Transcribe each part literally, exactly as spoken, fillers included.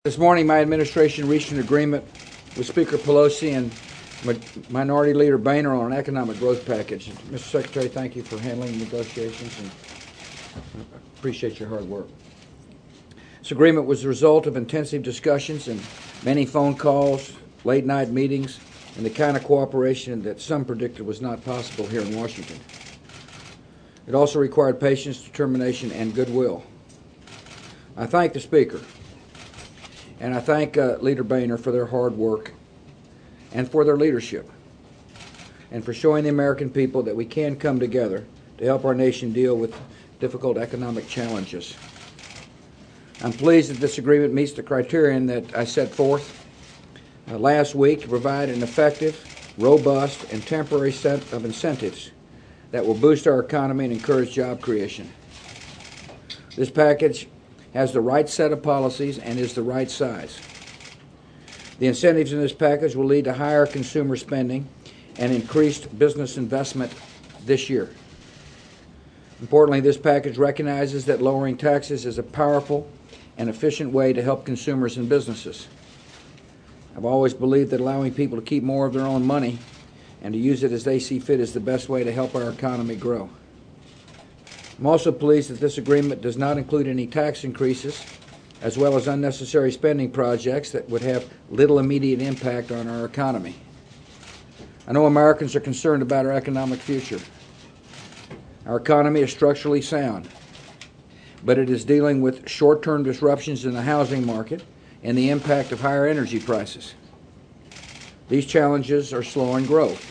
This morning, my administration reached an agreement with Speaker Pelosi and Minority Leader Boehner on an economic growth package. Mister Secretary, thank you for handling the negotiations, and I appreciate your hard work. This agreement was the result of intensive discussions and many phone calls, late-night meetings, and the kind of cooperation that some predicted was not possible here in Washington. It also required patience, determination, and goodwill. I thank the Speaker, and I thank uh, Leader Boehner for their hard work and for their leadership, and for showing the American people that we can come together to help our nation deal with difficult economic challenges. I'm pleased that this agreement meets the criterion that I set forth uh, last week to provide an effective, robust, and temporary set of incentives that will boost our economy and encourage job creation. This package has the right set of policies and is the right size. The incentives in this package will lead to higher consumer spending and increased business investment this year. Importantly, this package recognizes that lowering taxes is a powerful and efficient way to help consumers and businesses. I've always believed that allowing people to keep more of their own money and to use it as they see fit is the best way to help our economy grow. I'm also pleased that this agreement does not include any tax increases, as well as unnecessary spending projects that would have little immediate impact on our economy. I know Americans are concerned about our economic future. Our economy is structurally sound, but it is dealing with short-term disruptions in the housing market and the impact of higher energy prices. These challenges are slowing growth.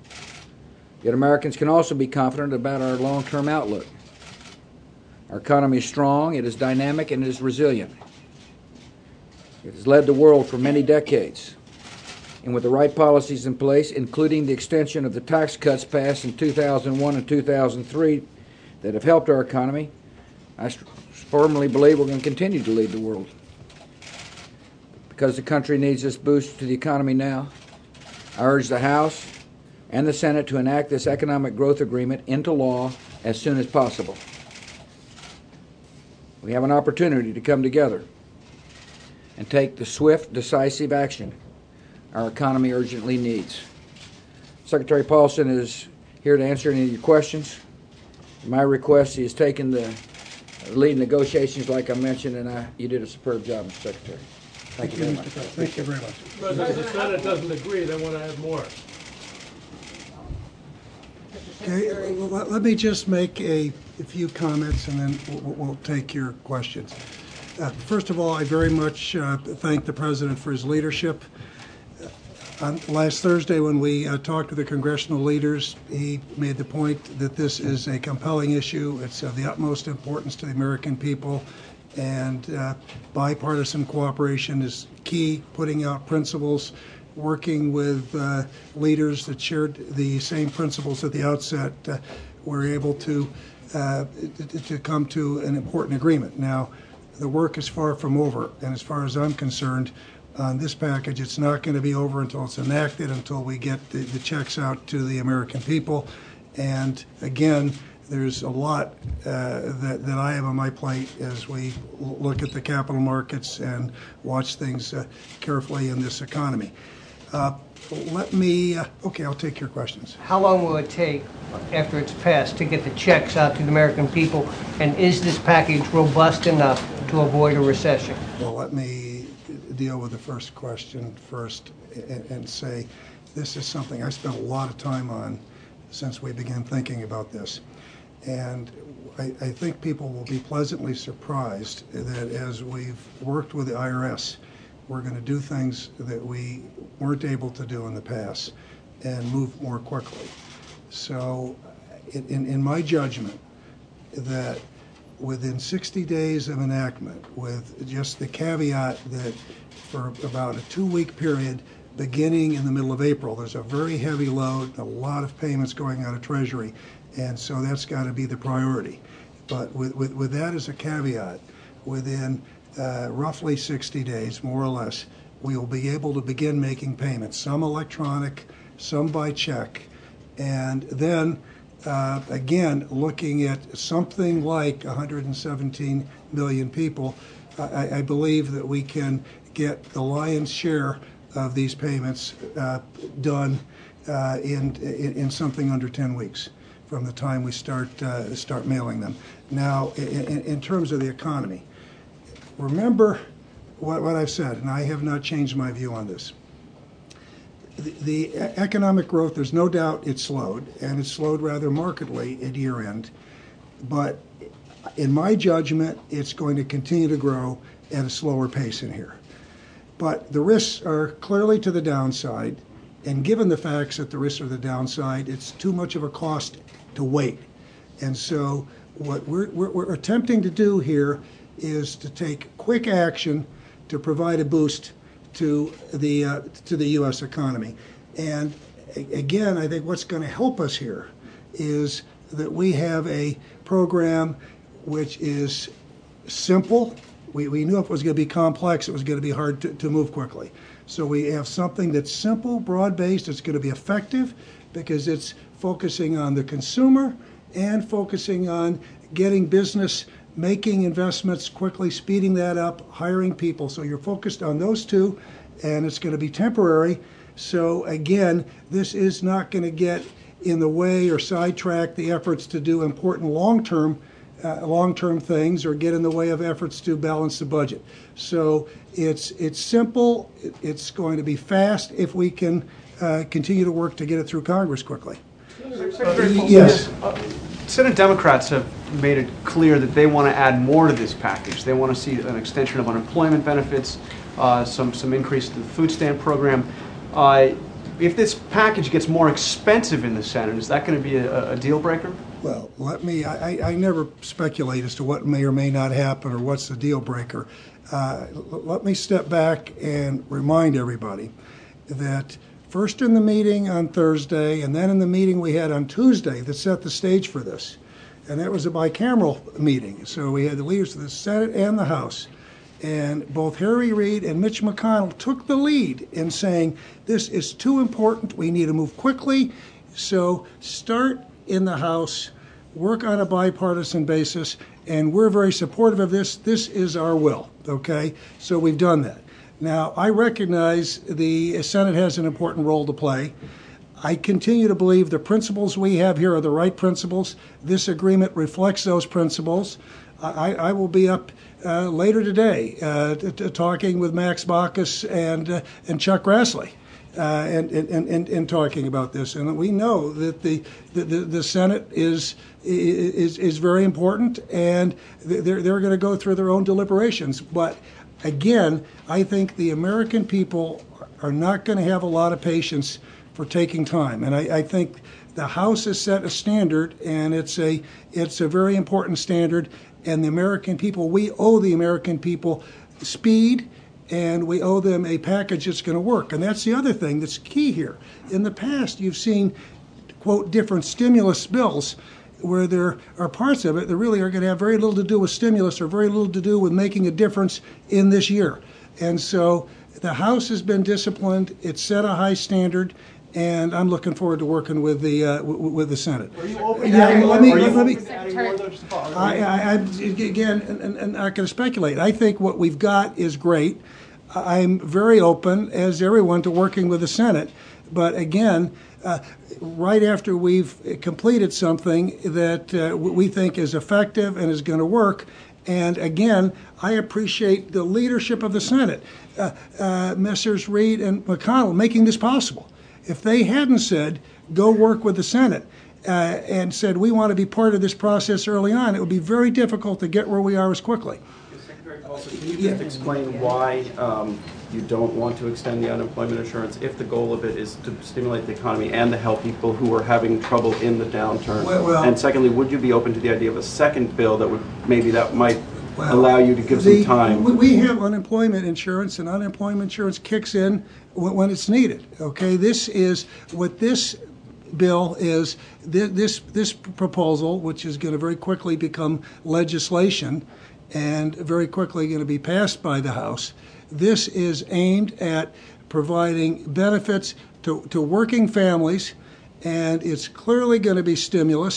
Yet Americans can also be confident about our long-term outlook. Our economy is strong, it is dynamic, and it is resilient. It has led the world for many decades. And with the right policies in place, including the extension of the tax cuts passed in two thousand one and two thousand three that have helped our economy, I firmly believe we're going to continue to lead the world. Because the country needs this boost to the economy now, I urge the House and the Senate to enact this economic growth agreement into law as soon as possible. We have an opportunity to come together and take the swift, decisive action our economy urgently needs. Secretary Paulson is here to answer any of your questions. At my request, he has taken the lead in negotiations like I mentioned, and I, you did a superb job, Mister Secretary. Thank, Thank you very much. Thank you very much. President, if the Senate doesn't agree, they want to have more. Okay, well, let, let me just make a, a few comments, and then we'll, we'll take your questions. Uh, first of all, I very much uh, thank the President for his leadership. Uh, on last Thursday, when we uh, talked to the congressional leaders, he made the point that this is a compelling issue. It's of the utmost importance to the American people, and uh, bipartisan cooperation is key, putting out principles, working with uh, leaders that shared the same principles at the outset. Uh, we're able to, uh, to come to an important agreement. Now, the work is far from over, and as far as I'm concerned, on this package, it's not going to be over until it's enacted, until we get the, the checks out to the American people. And again, there's a lot uh, that, that I have on my plate as we look at the capital markets and watch things uh, carefully in this economy. Uh, let me, uh, okay, I'll take your questions. How long will it take after it's passed to get the checks out to the American people? And is this package robust enough to avoid a recession? Well, let me deal with the first question first and, and say this is something I spent a lot of time on since we began thinking about this. And I, I think people will be pleasantly surprised that as we've worked with the I R S, we're going to do things that we weren't able to do in the past and move more quickly. So in, in my judgment, that within sixty days of enactment, with just the caveat that for about a two-week period, beginning in the middle of April, there's a very heavy load, a lot of payments going out of Treasury, and so that's got to be the priority. But with, with, with that as a caveat, within uh, roughly sixty days, more or less, we will be able to begin making payments, some electronic, some by check, and then uh, again, looking at something like one hundred seventeen million people, I, I believe that we can get the lion's share of these payments uh, done uh, in, in in something under ten weeks from the time we start uh, start mailing them. Now, in, in terms of the economy, remember what, what I've said, and I have not changed my view on this. The, the economic growth, there's no doubt it slowed, and it slowed rather markedly at year end. But in my judgment, it's going to continue to grow at a slower pace in here. But the risks are clearly to the downside, and given the facts that the risks are the downside, it's too much of a cost to wait. And so what we're, we're, we're attempting to do here is to take quick action to provide a boost to the uh, to the U S economy. And again, I think what's going to help us here is that we have a program which is simple. We, we knew if it was going to be complex, it was going to be hard to, to move quickly. So we have something that's simple, broad-based, it's going to be effective because it's focusing on the consumer and focusing on getting business, making investments quickly, speeding that up, hiring people. So you're focused on those two, and it's going to be temporary. So again, this is not going to get in the way or sidetrack the efforts to do important long-term uh, long-term things or get in the way of efforts to balance the budget. So it's it's simple. It's going to be fast if we can uh, continue to work to get it through Congress quickly. Secretary Paulson, Yes. uh, Senate Democrats have made it clear that they want to add more to this package. They want to see an extension of unemployment benefits, uh, some some increase to the food stamp program. Uh, if this package gets more expensive in the Senate, is that going to be a, a deal breaker? Well, let me, I, I never speculate as to what may or may not happen or what's the deal breaker. Uh, let me step back and remind everybody that first in the meeting on Thursday and then in the meeting we had on Tuesday that set the stage for this, and that was a bicameral meeting. So we had the leaders of the Senate and the House. And both Harry Reid and Mitch McConnell took the lead in saying, this is too important, we need to move quickly. So start in the House, work on a bipartisan basis, and we're very supportive of this. This is our will, okay? So we've done that. Now, I recognize the Senate has an important role to play. I continue to believe the principles we have here are the right principles. This agreement reflects those principles. I, I will be up uh, later today uh, t- t- talking with Max Baucus and uh, and Chuck Grassley uh, and, and, and, and talking about this. And we know that the the, the Senate is is is very important, and they're they're going to go through their own deliberations. But again, I think the American people are not going to have a lot of patience for taking time, and I, I think the House has set a standard, and it's a it's a very important standard. And the American people, we owe the American people speed, and we owe them a package that's going to work. And that's the other thing that's key here. In the past, you've seen, quote, different stimulus bills where there are parts of it that really are going to have very little to do with stimulus or very little to do with making a difference in this year. And so the House has been disciplined. It's set a high standard. And I'm looking forward to working with the uh, w- with the Senate. Are you open Yeah, to let me- are you let me- open to adding more of those policies? I, I, I again, and, and, and I'm not going to speculate. I think what we've got is great. I'm very open, as everyone, to working with the Senate. But again, uh, right after we've completed something that uh, we think is effective and is going to work, and again, I appreciate the leadership of the Senate, uh, uh, Messrs. Reid and McConnell, making this possible. If they hadn't said, go work with the Senate, uh, and said, we want to be part of this process early on, it would be very difficult to get where we are as quickly. Secretary Paulson, can you just explain why um, you don't want to extend the unemployment insurance if the goal of it is to stimulate the economy and to help people who are having trouble in the downturn? Well, well, and secondly, would you be open to the idea of a second bill that would maybe that might Well, allow you to give the- some time? we- We have unemployment insurance, and unemployment insurance kicks in when, when it's needed. Okay, this is what this bill is. This this, this proposal, which is going to very quickly become legislation, and very quickly going to be passed by the House. This is aimed at providing benefits to, to working families, and it's clearly going to be stimulus.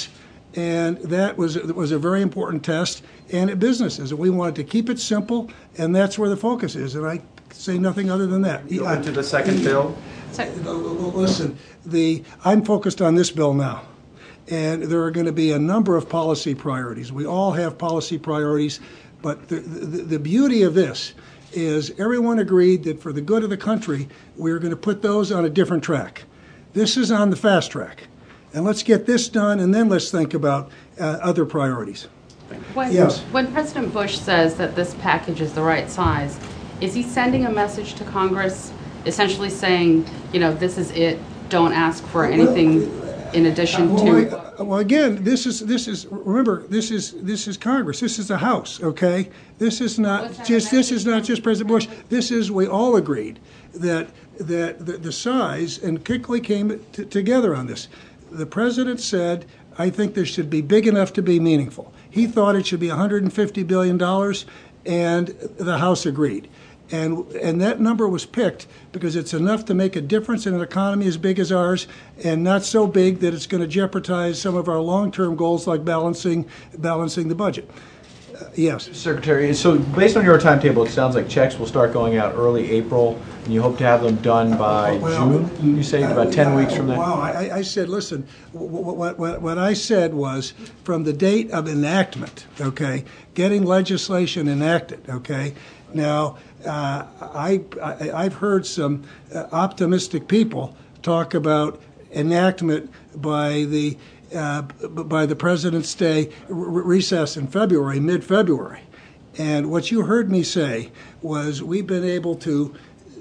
And that was was a very important test. And at businesses, we wanted to keep it simple, and that's where the focus is. And I say nothing other than that. Go into the second bill. Listen, the I'm focused on this bill now. And there are going to be a number of policy priorities. We all have policy priorities, but the, the, the beauty of this is everyone agreed that for the good of the country, we're going to put those on a different track. This is on the fast track. And let's get this done, and then let's think about uh, other priorities. When, Yes. when President Bush says that this package is the right size, is he sending a message to Congress essentially saying, you know, this is it, don't ask for anything in addition Well, to... I- well, again, this is this is remember this is this is Congress. This is the House. Okay, this is not What's that just this is message not just President Bush. This is we all agreed that that the, the size and quickly came t- together on this. The president said, "I think this should be big enough to be meaningful." He thought it should be one hundred fifty billion dollars, and the House agreed. And and that number was picked because it's enough to make a difference in an economy as big as ours, and not so big that it's going to jeopardize some of our long-term goals like balancing balancing the budget. Uh, yes. Secretary, so based on your timetable, it sounds like checks will start going out early April, and you hope to have them done by Well, June? You say about ten weeks from then? Wow, I, I said, listen, what, what, what I said was from the date of enactment, okay, getting legislation enacted, okay. Now, uh, I, I, I've heard some uh, optimistic people talk about enactment by the uh, by the President's Day r- recess in February, mid-February. And what you heard me say was we've been able to,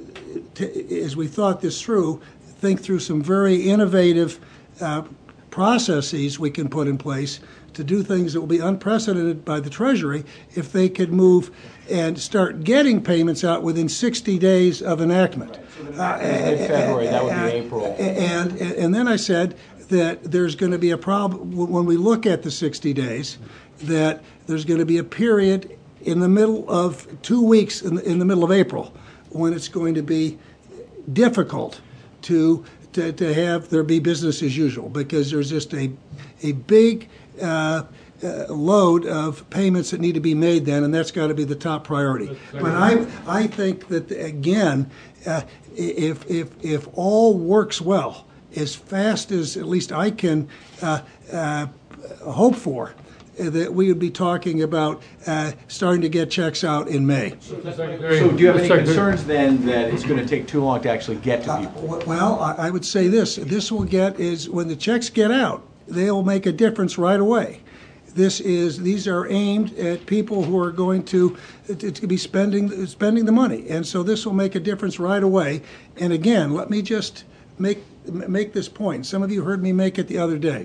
to as we thought this through, think through some very innovative uh, processes we can put in place to do things that will be unprecedented by the Treasury if they could move and start getting payments out within sixty days of enactment. Uh, Mid-February, that would be April. And, and and then I said that there's going to be a problem when we look at the sixty days, that there's going to be a period in the middle of two weeks in the, in the middle of April when it's going to be difficult to to, to have there be business as usual because there's just a a big uh, uh, load of payments that need to be made then, and that's got to be the top priority. But I I think that again, uh, if if if all works well, as fast as at least I can uh, uh, hope for, that we would be talking about uh, starting to get checks out in May. So do you have any concerns then that it's going to take too long to actually get to people? Uh, well, I, I would say this. This will get is when the checks get out, they'll make a difference right away. This is these are aimed at people who are going to, to, to be spending spending the money, and so this will make a difference right away. And again, let me just make make this point. Some of you heard me make it the other day.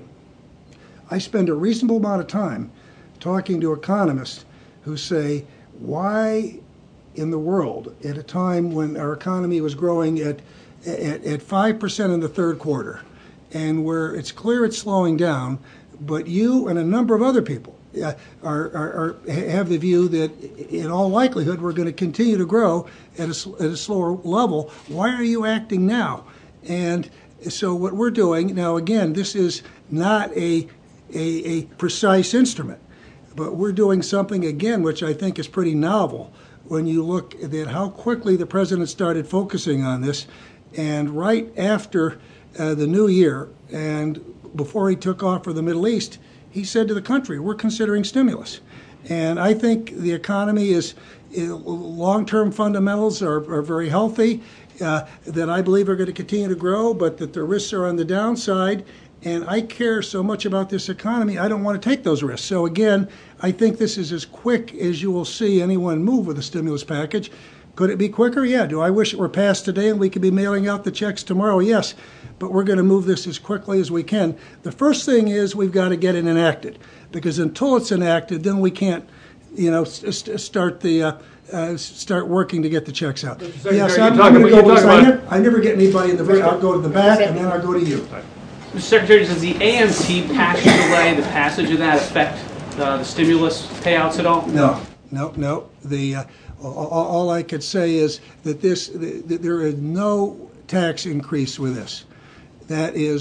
I spend a reasonable amount of time talking to economists who say, why in the world, at a time when our economy was growing at at, at five percent in the third quarter, and where it's clear it's slowing down, but you and a number of other people uh, are, are, are have the view that in all likelihood we're going to continue to grow at a, at a slower level. Why are you acting now? And so what we're doing now, again, this is not a A, a precise instrument. But we're doing something, again, which I think is pretty novel when you look at how quickly the president started focusing on this. And right after uh, the new year and before he took off for the Middle East, he said to the country, we're considering stimulus. And I think the economy is, long-term fundamentals are, are very healthy, uh, that I believe are going to continue to grow, but that the risks are on the downside. And I care so much about this economy, I don't want to take those risks. So again, I think this is as quick as you will see anyone move with a stimulus package. Could it be quicker? Yeah. Do I wish it were passed today and we could be mailing out the checks tomorrow? Yes. But we're going to move this as quickly as we can. The first thing is we've got to get it enacted, because until it's enacted, then we can't, you know, st- start the uh, uh, start working to get the checks out. Yes, I'm, I'm going to go. I never, I never get anybody in the front. I'll go to the back and then I'll go to you. Mister Secretary, does the A M T package delay, the passage of that, affect uh, the stimulus payouts at all? No, no, no. The uh, all, all I could say is that this the, the, there is no tax increase with this. That is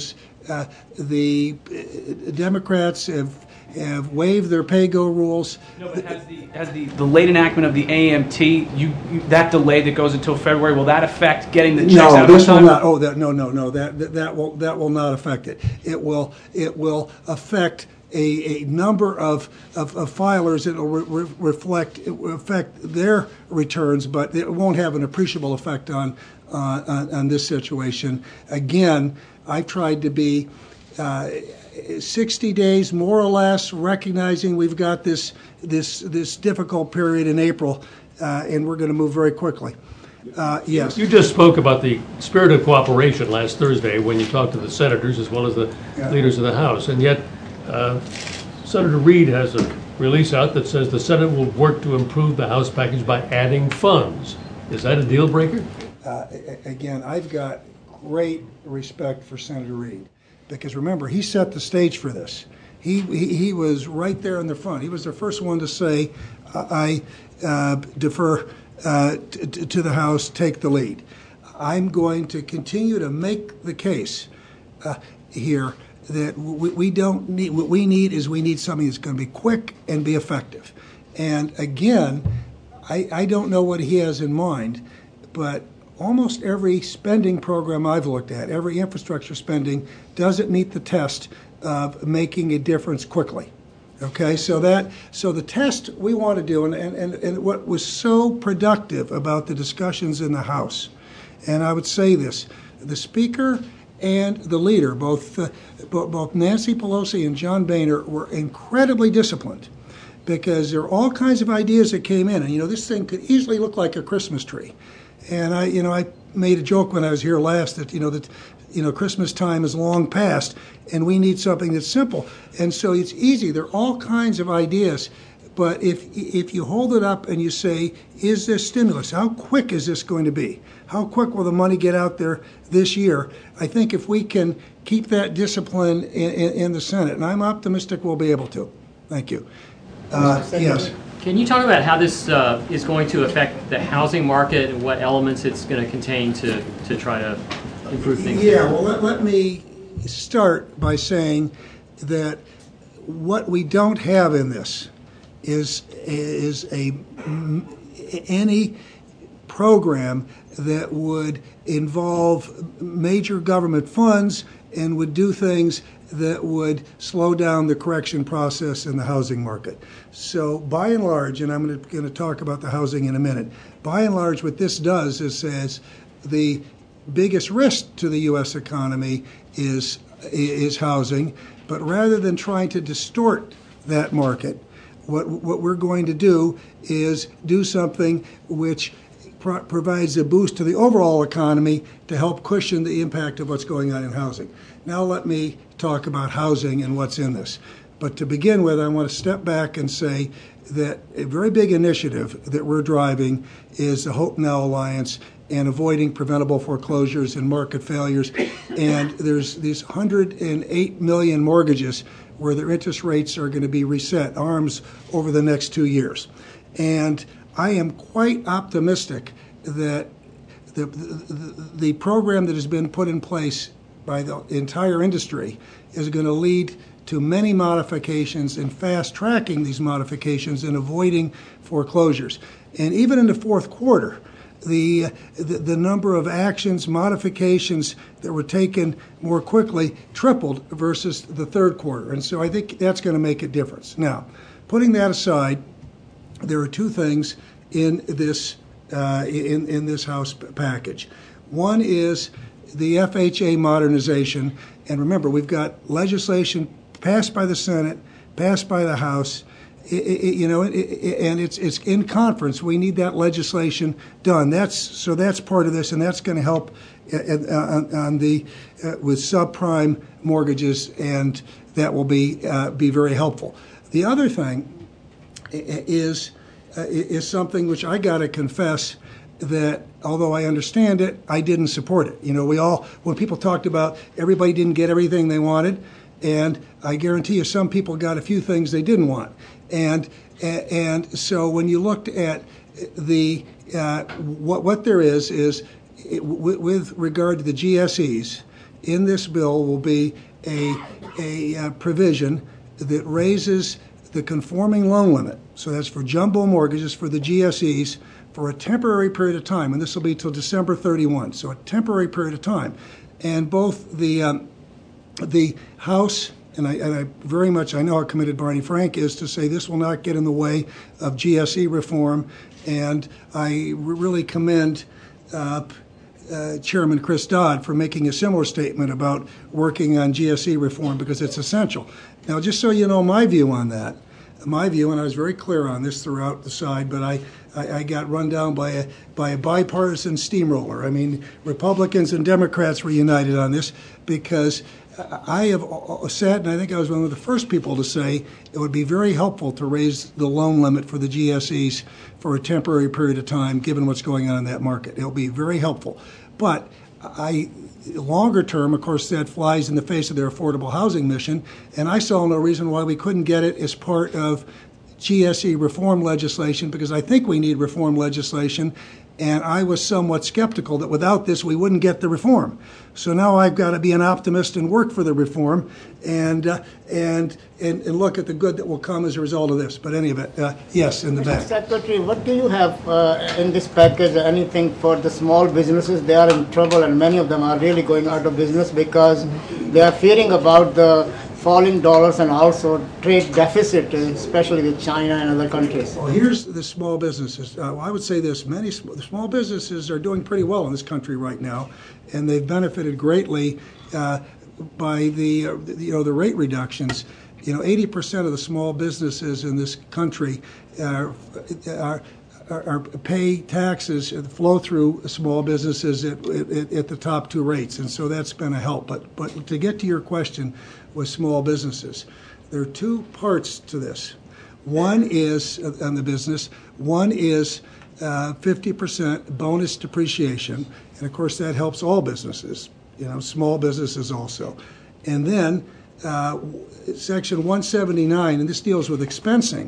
Uh, the Democrats have have waived their pay-go rules. No, but has the, has the, the late enactment of the A M T, you, you, that delay that goes until February, will that affect getting the checks No, out this on will time? not. Oh, that no, no, no. That, that that will that will not affect it. It will it will affect a, a number of, of, of filers. It will re- reflect it will affect their returns, but it won't have an appreciable effect on uh, on, on this situation. Again, I've tried to be uh, sixty days, more or less, recognizing we've got this this this difficult period in April, uh, and we're going to move very quickly. Uh, yes. You just spoke about the spirit of cooperation last Thursday when you talked to the senators as well as the Yeah. leaders of the House, and yet uh, Senator Reid has a release out that says the Senate will work to improve the House package by adding funds. Is that a deal breaker? Uh, a- again, I've got great respect for Senator Reid, because remember, he set the stage for this. He, he he was right there in the front. He was the first one to say, I uh, defer uh, t- t- to the House, take the lead. I'm going to continue to make the case uh, here that we, we don't need, what we need is we need something that's going to be quick and be effective. And again, I, I don't know what he has in mind, but almost every spending program I've looked at, every infrastructure spending, doesn't meet the test of making a difference quickly. Okay, so that so the test we want to do, and, and, and what was so productive about the discussions in the House, and I would say this, the Speaker and the leader, both uh, bo- both Nancy Pelosi and John Boehner, were incredibly disciplined, because there are all kinds of ideas that came in, and you know, this thing could easily look like a Christmas tree. And I, you know, I made a joke when I was here last that, you know, that, you know, Christmas time is long past, and we need something that's simple. And so it's easy. There are all kinds of ideas, but if if you hold it up and you say, is this stimulus? How quick is this going to be? How quick will the money get out there this year? I think if we can keep that discipline in, in, in the Senate, and I'm optimistic we'll be able to. Thank you. Uh, yes. Can you talk about how this uh, is going to affect the housing market and what elements it's going to contain to, to try to improve things? Yeah, well, let, let me start by saying that what we don't have in this is is a any program that would involve major government funds and would do things that would slow down the correction process in the housing market. So by and large, and I'm going to talk about the housing in a minute, by and large what this does is says the biggest risk to the U S economy is is housing, but rather than trying to distort that market, what what we're going to do is do something which pro- provides a boost to the overall economy to help cushion the impact of what's going on in housing. Now let me talk about housing and what's in this. But to begin with, I want to step back and say that a very big initiative that we're driving is the Hope Now Alliance and avoiding preventable foreclosures and market failures. And there's these one hundred eight million mortgages where their interest rates are going to be reset, ARMs, over the next two years. And I am quite optimistic that the, the, the program that has been put in place by the entire industry is going to lead to many modifications and fast-tracking these modifications and avoiding foreclosures. And even in the fourth quarter, the, the the number of actions, modifications that were taken more quickly tripled versus the third quarter. And so I think that's going to make a difference. Now, putting that aside, there are two things in this uh, in in this House package. One is the F H A modernization, and remember, we've got legislation passed by the Senate, passed by the House, it, it, you know, it, it, and it's it's in conference. We need that legislation done. That's so that's part of this, and that's going to help on, on the uh, with subprime mortgages, and that will be uh, be very helpful. The other thing is uh, is something which I got to confess that although I understand it, I didn't support it. You know, we all, when people talked about everybody didn't get everything they wanted, and I guarantee you some people got a few things they didn't want. And and so when you looked at the, uh, what, what there is, is it, with regard to the G S Es, in this bill will be a, a uh, provision that raises the conforming loan limit, so that's for jumbo mortgages for the G S Es, for a temporary period of time, and this will be till December thirty-first, so a temporary period of time. And both the um, the House, and I, and I very much, I know how committed Barney Frank is to say this will not get in the way of G S E reform, and I really commend uh, uh, Chairman Chris Dodd for making a similar statement about working on G S E reform because it's essential. Now, just so you know my view on that, my view, and I was very clear on this throughout the side, but I, I, I got run down by a by a bipartisan steamroller. I mean, Republicans and Democrats were united on this because I have said, and I think I was one of the first people to say, it would be very helpful to raise the loan limit for the G S Es for a temporary period of time, given what's going on in that market. It'll be very helpful. But I, longer term, of course, that flies in the face of their affordable housing mission, and I saw no reason why we couldn't get it as part of G S E reform legislation, because I think we need reform legislation, and I was somewhat skeptical that without this we wouldn't get the reform. So now I've got to be an optimist and work for the reform, and uh, and, and and look at the good that will come as a result of this. But any of it, uh, yes, in the back. Mister Secretary, what do you have uh, in this package? Anything for the small businesses? They are in trouble, and many of them are really going out of business because they are fearing about the falling dollars and also trade deficit, especially with China and other countries. Well, here's the small businesses. Uh, I would say this: many sm- small businesses are doing pretty well in this country right now, and they've benefited greatly uh, by the uh, you know the rate reductions. You know, eighty percent of the small businesses in this country uh, are. Are, are pay taxes flow through small businesses at, at, at the top two rates, and so that's been a help. But but to get to your question with small businesses, there are two parts to this. One is uh, on the business. One is uh, fifty percent bonus depreciation, and of course that helps all businesses. You know, small businesses also, and then uh, Section one seventy-nine, and this deals with expensing.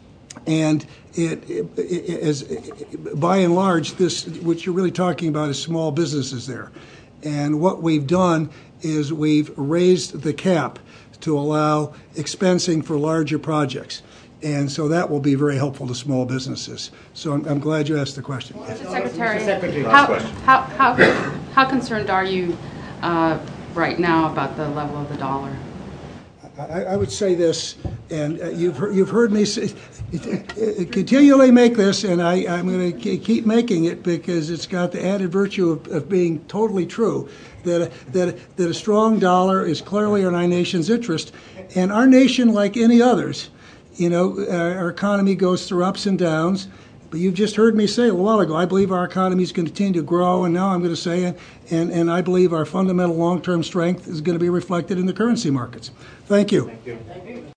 And it, it, it is, by and large, this what you're really talking about is small businesses there. And what we've done is we've raised the cap to allow expensing for larger projects. And so that will be very helpful to small businesses. So I'm, I'm glad you asked the question. Mister Secretary, how, how, how, how concerned are you uh, right now about the level of the dollar? I, I would say this, and uh, you've heard, you've heard me say, continually make this, and I, I'm going to keep making it because it's got the added virtue of, of being totally true, that, that, that a strong dollar is clearly in our nation's interest. And our nation, like any others, you know, our economy goes through ups and downs. But you've just heard me say a while ago, I believe our economy is going to continue to grow, and now I'm going to say it, and, and I believe our fundamental long-term strength is going to be reflected in the currency markets. Thank you. Thank you.